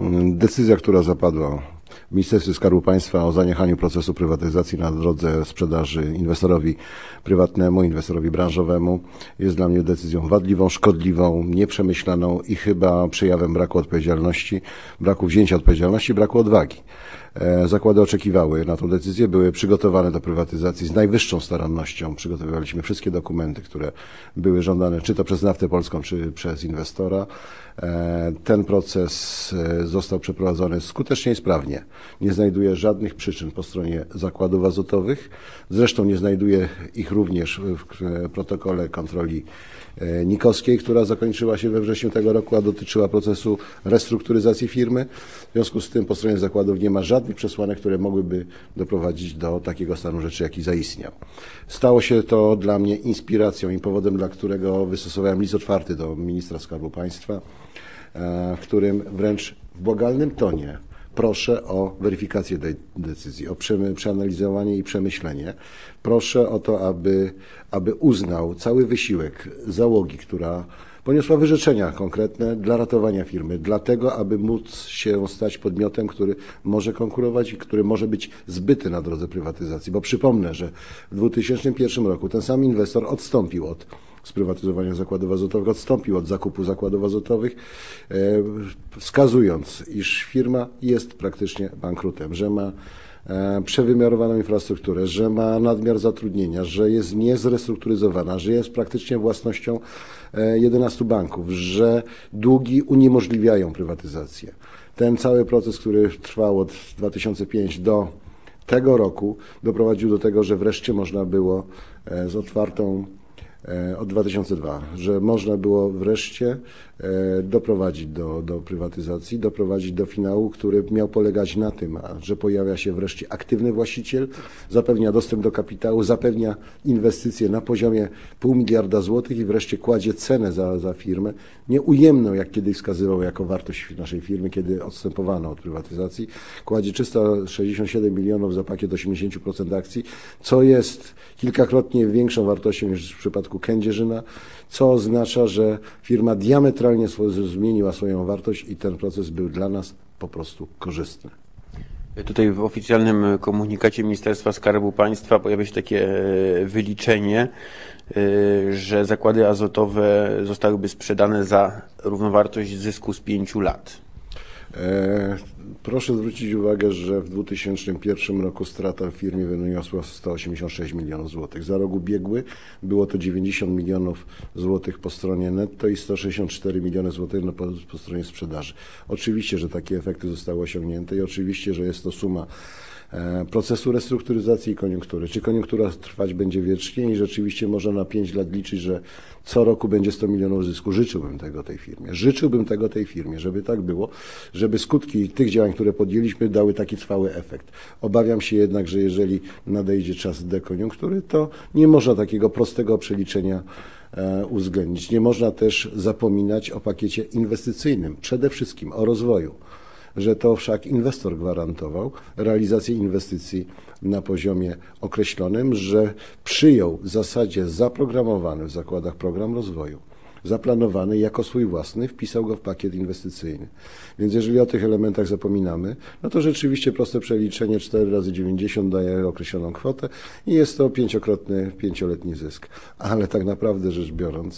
Decyzja, która zapadła w Ministerstwie Skarbu Państwa o zaniechaniu procesu prywatyzacji na drodze sprzedaży inwestorowi prywatnemu, inwestorowi branżowemu jest dla mnie decyzją wadliwą, szkodliwą, nieprzemyślaną i chyba przejawem braku odpowiedzialności, braku wzięcia odpowiedzialności, braku odwagi. Zakłady oczekiwały na tę decyzję, były przygotowane do prywatyzacji z najwyższą starannością. Przygotowywaliśmy wszystkie dokumenty, które były żądane, czy to przez Naftę Polską, czy przez inwestora. Ten proces został przeprowadzony skutecznie i sprawnie. Nie znajduje żadnych przyczyn po stronie zakładów azotowych. Zresztą nie znajduje ich również w protokole kontroli nikowskiej, która zakończyła się we wrześniu tego roku, a dotyczyła procesu restrukturyzacji firmy. W związku z tym po stronie zakładów nie ma żadnych przesłanek, które mogłyby doprowadzić do takiego stanu rzeczy, jaki zaistniał. Stało się to dla mnie inspiracją i powodem, dla którego wystosowałem list otwarty do ministra Skarbu Państwa, w którym wręcz w błagalnym tonie proszę o weryfikację tej decyzji, o przeanalizowanie i przemyślenie. Proszę o to, aby uznał cały wysiłek załogi, która poniosła wyrzeczenia konkretne dla ratowania firmy, dlatego, aby móc się stać podmiotem, który może konkurować i który może być zbyty na drodze prywatyzacji. Bo przypomnę, że w 2001 roku ten sam inwestor odstąpił od sprywatyzowania zakładów azotowych, odstąpił od zakupu zakładów azotowych, wskazując, iż firma jest praktycznie bankrutem, że ma przewymiarowaną infrastrukturę, że ma nadmiar zatrudnienia, że jest niezrestrukturyzowana, że jest praktycznie własnością 11 banków, że długi uniemożliwiają prywatyzację. Ten cały proces, który trwał od 2005 do tego roku, doprowadził do tego, że wreszcie można było z otwartą od 2002, że można było wreszcie doprowadzić do prywatyzacji, doprowadzić do finału, który miał polegać na tym, że pojawia się wreszcie aktywny właściciel, zapewnia dostęp do kapitału, zapewnia inwestycje na poziomie 0,5 miliarda złotych i wreszcie kładzie cenę za firmę, nieujemną, jak kiedyś wskazywał jako wartość naszej firmy, kiedy odstępowano od prywatyzacji, kładzie 367 milionów za pakiet 80% akcji, co jest kilkakrotnie większą wartością niż w przypadku Kędzierzyna, co oznacza, że firma diametralnie zmieniła swoją wartość i ten proces był dla nas po prostu korzystny. Tutaj w oficjalnym komunikacie Ministerstwa Skarbu Państwa pojawia się takie wyliczenie, że zakłady azotowe zostałyby sprzedane za równowartość zysku z 5 lat. Proszę zwrócić uwagę, że w 2001 roku strata w firmie wyniosła 186 milionów złotych. Za rok ubiegły było to 90 milionów złotych po stronie netto i 164 miliony złotych po stronie sprzedaży. Oczywiście, że takie efekty zostały osiągnięte i oczywiście, że jest to suma procesu restrukturyzacji i koniunktury. Czy koniunktura trwać będzie wiecznie i rzeczywiście można na 5 lat liczyć, że co roku będzie 100 milionów zysku? Życzyłbym tego tej firmie. Życzyłbym tego tej firmie, żeby tak było, żeby skutki tych działań, które podjęliśmy, dały taki trwały efekt. Obawiam się jednak, że jeżeli nadejdzie czas dekoniunktury, to nie można takiego prostego przeliczenia uwzględnić. Nie można też zapominać o pakiecie inwestycyjnym, przede wszystkim o rozwoju, że to wszak inwestor gwarantował realizację inwestycji na poziomie określonym, że przyjął w zasadzie zaprogramowany w zakładach program rozwoju, zaplanowany jako swój własny, wpisał go w pakiet inwestycyjny. Więc jeżeli o tych elementach zapominamy, no to rzeczywiście proste przeliczenie 4 razy 90 daje określoną kwotę i jest to 5-krotny, 5-letni zysk. Ale tak naprawdę rzecz biorąc,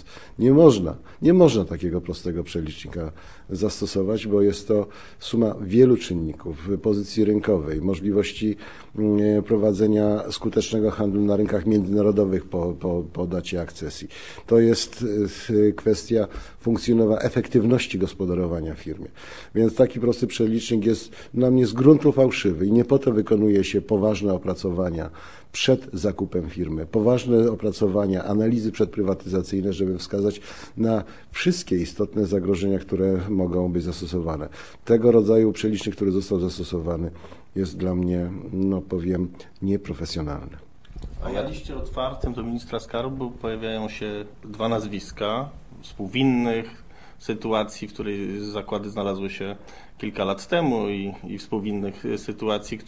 nie można takiego prostego przelicznika zastosować, bo jest to suma wielu czynników, pozycji rynkowej, możliwości prowadzenia skutecznego handlu na rynkach międzynarodowych po dacie akcesji. To jest kwestia funkcjonowania, efektywności gospodarowania firmy. Więc taki prosty przelicznik jest dla mnie z gruntu fałszywy i nie po to wykonuje się poważne opracowania przed zakupem firmy, poważne opracowania, analizy przedprywatyzacyjne, żeby wskazać na wszystkie istotne zagrożenia, które mogą być zastosowane. Tego rodzaju przelicznik, który został zastosowany, jest dla mnie, no powiem, nieprofesjonalny. A na liście otwartym do ministra skarbu pojawiają się 2 nazwiska współwinnych sytuacji, w której zakłady znalazły się kilka lat temu i współwinnych sytuacji,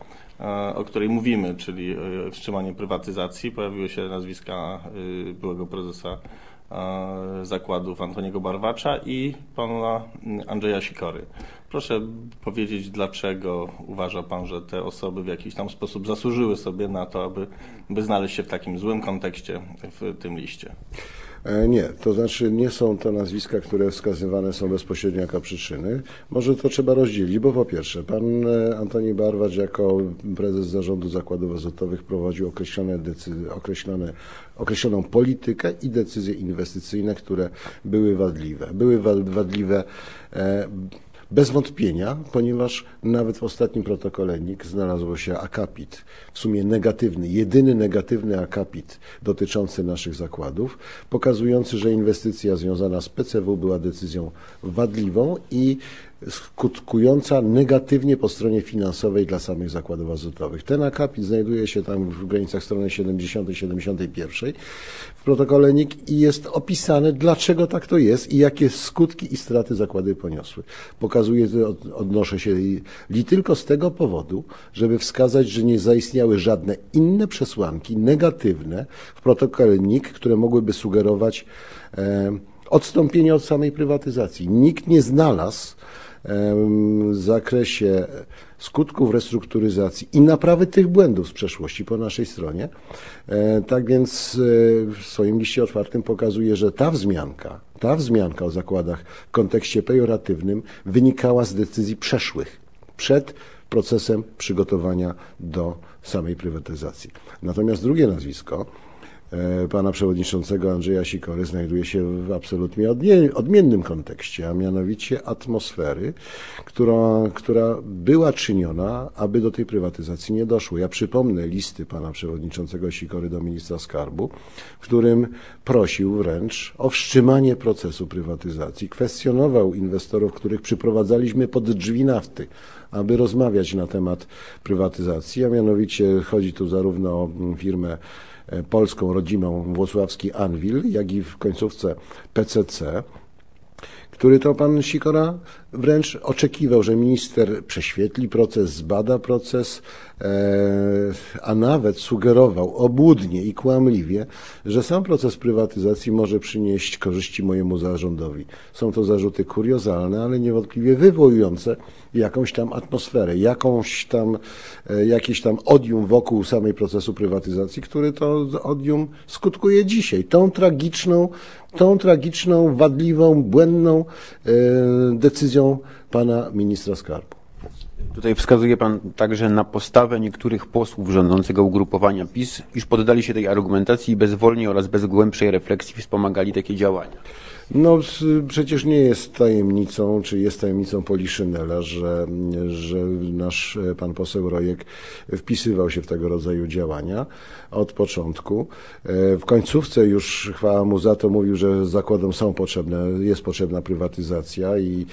o której mówimy, czyli wstrzymanie prywatyzacji. Pojawiły się nazwiska byłego prezesa zakładów Antoniego Barwacza i pana Andrzeja Sikory. Proszę powiedzieć, dlaczego uważa pan, że te osoby w jakiś tam sposób zasłużyły sobie na to, aby znaleźć się w takim złym kontekście w tym liście? Nie, to znaczy nie są to nazwiska, które wskazywane są bezpośrednio jako przyczyny. Może to trzeba rozdzielić, bo po pierwsze, pan Antoni Barwacz jako prezes zarządu zakładów azotowych prowadził określoną politykę i decyzje inwestycyjne, które były wadliwe. Były wadliwe bez wątpienia, ponieważ nawet w ostatnim protokole NIK znalazło się akapit, w sumie negatywny, jedyny negatywny akapit dotyczący naszych zakładów, pokazujący, że inwestycja związana z PCW była decyzją wadliwą i skutkująca negatywnie po stronie finansowej dla samych zakładów azotowych. Ten akapit znajduje się tam w granicach strony 70-71 w protokole NIK i jest opisane, dlaczego tak to jest i jakie skutki i straty zakłady poniosły. Pokazuje, odnoszę się li tylko z tego powodu, żeby wskazać, że nie zaistniały żadne inne przesłanki negatywne w protokole NIK, które mogłyby sugerować odstąpienie od samej prywatyzacji. Nikt nie znalazł w zakresie skutków restrukturyzacji i naprawy tych błędów z przeszłości po naszej stronie. Tak więc w swoim liście otwartym pokazuje, że ta wzmianka o zakładach w kontekście pejoratywnym wynikała z decyzji przeszłych, przed procesem przygotowania do samej prywatyzacji. Natomiast drugie nazwisko pana przewodniczącego Andrzeja Sikory znajduje się w absolutnie odmiennym kontekście, a mianowicie atmosfery, która była czyniona, aby do tej prywatyzacji nie doszło. Ja przypomnę listy pana przewodniczącego Sikory do ministra skarbu, w którym prosił wręcz o wstrzymanie procesu prywatyzacji, kwestionował inwestorów, których przyprowadzaliśmy pod drzwi nafty, aby rozmawiać na temat prywatyzacji, a mianowicie chodzi tu zarówno o firmę polską, rodzimą, włocławski Anwil, jak i w końcówce PCC, który to pan Sikora wręcz oczekiwał, że minister prześwietli proces, zbada proces, a nawet sugerował obłudnie i kłamliwie, że sam proces prywatyzacji może przynieść korzyści mojemu zarządowi. Są to zarzuty kuriozalne, ale niewątpliwie wywołujące jakąś tam atmosferę, jakiś tam odium wokół samej procesu prywatyzacji, który to odium skutkuje dzisiaj. Tą tragiczną, wadliwą, błędną decyzją pana ministra skarbu. Tutaj wskazuje pan także na postawę niektórych posłów rządzącego ugrupowania PiS, iż poddali się tej argumentacji i bezwolnie oraz bez głębszej refleksji wspomagali takie działania. No przecież nie jest tajemnicą, czy jest tajemnicą Poliszynela, że nasz pan poseł Rojek wpisywał się w tego rodzaju działania od początku. W końcówce już, chwała mu za to, mówił, że zakładom jest potrzebna prywatyzacja i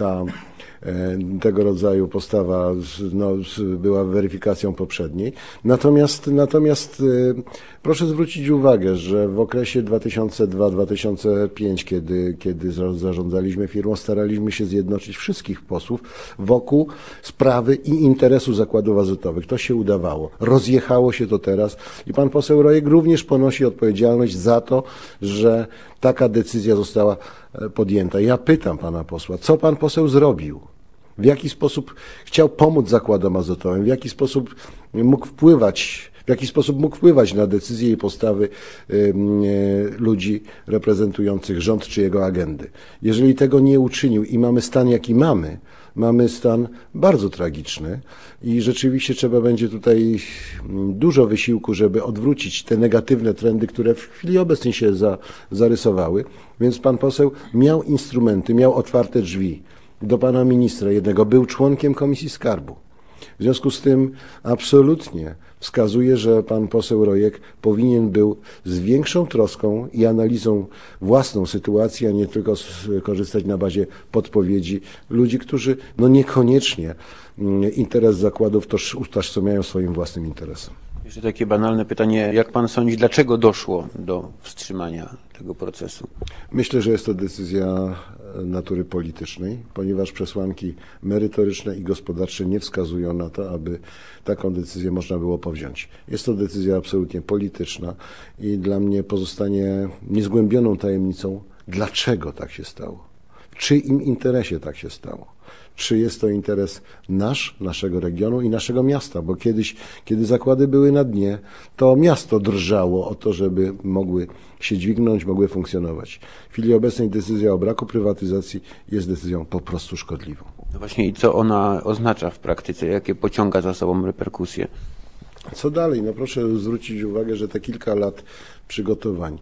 tego rodzaju postawa była weryfikacją poprzedniej. Natomiast proszę zwrócić uwagę, że w okresie 2002-2005, kiedy zarządzaliśmy firmą, staraliśmy się zjednoczyć wszystkich posłów wokół sprawy i interesu zakładów azotowych. To się udawało. Rozjechało się to teraz i pan poseł Rojek również ponosi odpowiedzialność za to, że taka decyzja została podjęta. Ja pytam pana posła, co pan poseł zrobił? W jaki sposób chciał pomóc zakładom azotowym? W jaki sposób mógł wpływać na decyzje i postawy ludzi reprezentujących rząd czy jego agendy? Jeżeli tego nie uczynił i mamy stan, jaki mamy stan bardzo tragiczny i rzeczywiście trzeba będzie tutaj dużo wysiłku, żeby odwrócić te negatywne trendy, które w chwili obecnej się zarysowały. Więc pan poseł miał instrumenty, miał otwarte drzwi do pana ministra jednego, był członkiem Komisji Skarbu. W związku z tym absolutnie wskazuje, że pan poseł Rojek powinien był z większą troską i analizą własną sytuacji, a nie tylko korzystać na bazie podpowiedzi ludzi, którzy niekoniecznie interes zakładów utożsamiają swoim własnym interesem. Jeszcze takie banalne pytanie, jak pan sądzi, dlaczego doszło do wstrzymania tego procesu? Myślę, że jest to decyzja natury politycznej, ponieważ przesłanki merytoryczne i gospodarcze nie wskazują na to, aby taką decyzję można było powziąć. Jest to decyzja absolutnie polityczna i dla mnie pozostanie niezgłębioną tajemnicą, dlaczego tak się stało, w czyim interesie tak się stało. Czy jest to interes naszego regionu i naszego miasta, bo kiedyś, kiedy zakłady były na dnie, to miasto drżało o to, żeby mogły się dźwignąć, mogły funkcjonować. W chwili obecnej decyzja o braku prywatyzacji jest decyzją po prostu szkodliwą. No właśnie i co ona oznacza w praktyce? Jakie pociąga za sobą reperkusje? Co dalej? No proszę zwrócić uwagę, że te kilka lat przygotowań,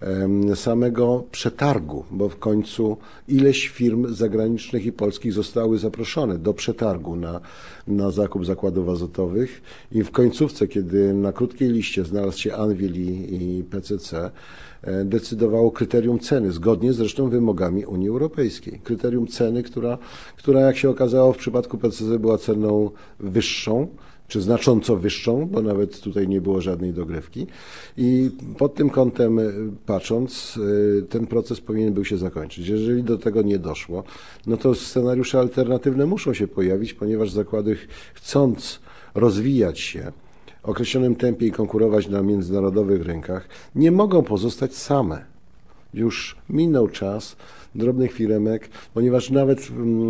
samego przetargu, bo w końcu ileś firm zagranicznych i polskich zostały zaproszone do przetargu na zakup zakładów azotowych i w końcówce, kiedy na krótkiej liście znalazł się Anwil i PCC, decydowało kryterium ceny, zgodnie zresztą wymogami Unii Europejskiej. Kryterium ceny, która jak się okazało w przypadku PCC była ceną wyższą, czy znacząco wyższą, bo nawet tutaj nie było żadnej dogrywki. I pod tym kątem patrząc, ten proces powinien był się zakończyć. Jeżeli do tego nie doszło, no to scenariusze alternatywne muszą się pojawić, ponieważ zakłady, chcąc rozwijać się w określonym tempie i konkurować na międzynarodowych rynkach, nie mogą pozostać same. Już minął czas drobnych firemek, ponieważ nawet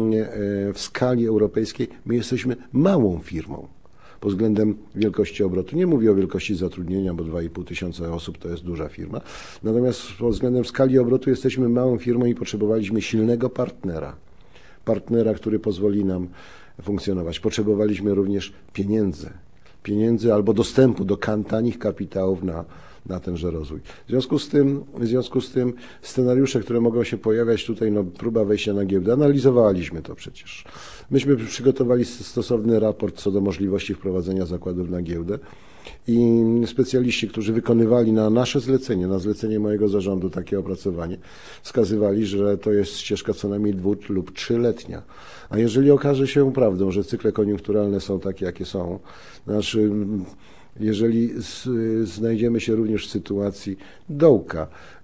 w skali europejskiej my jesteśmy małą firmą pod względem wielkości obrotu. Nie mówię o wielkości zatrudnienia, bo 2,5 tysiąca osób to jest duża firma. Natomiast pod względem skali obrotu jesteśmy małą firmą i potrzebowaliśmy silnego partnera. Partnera, który pozwoli nam funkcjonować. Potrzebowaliśmy również pieniędzy albo dostępu do tanich kapitałów na tenże rozwój. W związku z tym scenariusze, które mogą się pojawiać tutaj, no próba wejścia na giełdę, analizowaliśmy to przecież. Myśmy przygotowali stosowny raport co do możliwości wprowadzenia zakładów na giełdę i specjaliści, którzy wykonywali na nasze zlecenie, na zlecenie mojego zarządu takie opracowanie, wskazywali, że to jest ścieżka co najmniej 2- lub 3-letnia. A jeżeli okaże się prawdą, że cykle koniunkturalne są takie, jakie są, znaczy jeżeli znajdziemy się również w sytuacji dołka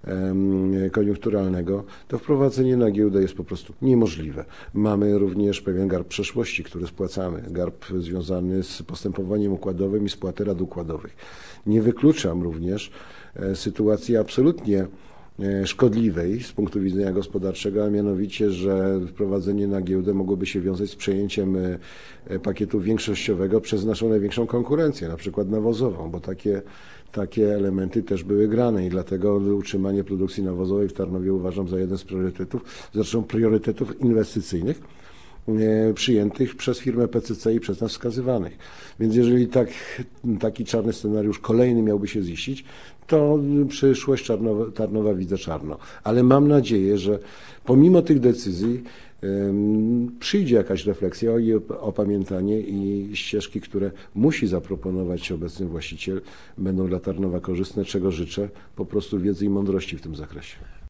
koniunkturalnego, to wprowadzenie na giełdę jest po prostu niemożliwe. Mamy również pewien garb przeszłości, który spłacamy, garb związany z postępowaniem układowym i spłaty rat układowych. Nie wykluczam również sytuacji absolutnie szkodliwej z punktu widzenia gospodarczego, a mianowicie, że wprowadzenie na giełdę mogłoby się wiązać z przejęciem pakietu większościowego przez naszą największą konkurencję, na przykład nawozową, bo takie elementy też były grane i dlatego utrzymanie produkcji nawozowej w Tarnowie uważam za jeden z priorytetów, zresztą priorytetów inwestycyjnych przyjętych przez firmę PCC i przez nas wskazywanych. Więc jeżeli taki czarny scenariusz kolejny miałby się ziścić, to przyszłość Tarnowa widzę czarno. Ale mam nadzieję, że pomimo tych decyzji przyjdzie jakaś refleksja i opamiętanie i ścieżki, które musi zaproponować obecny właściciel, będą dla Tarnowa korzystne, czego życzę, po prostu wiedzy i mądrości w tym zakresie.